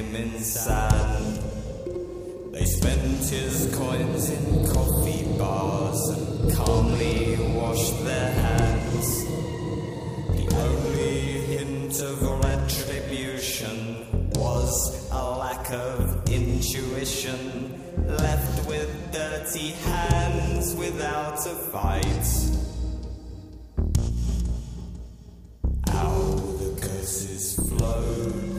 him in sand. They spent his coins in coffee bars and calmly washed their hands. The only hint of retribution was a lack of intuition, left with dirty hands without a fight. How the curses flowed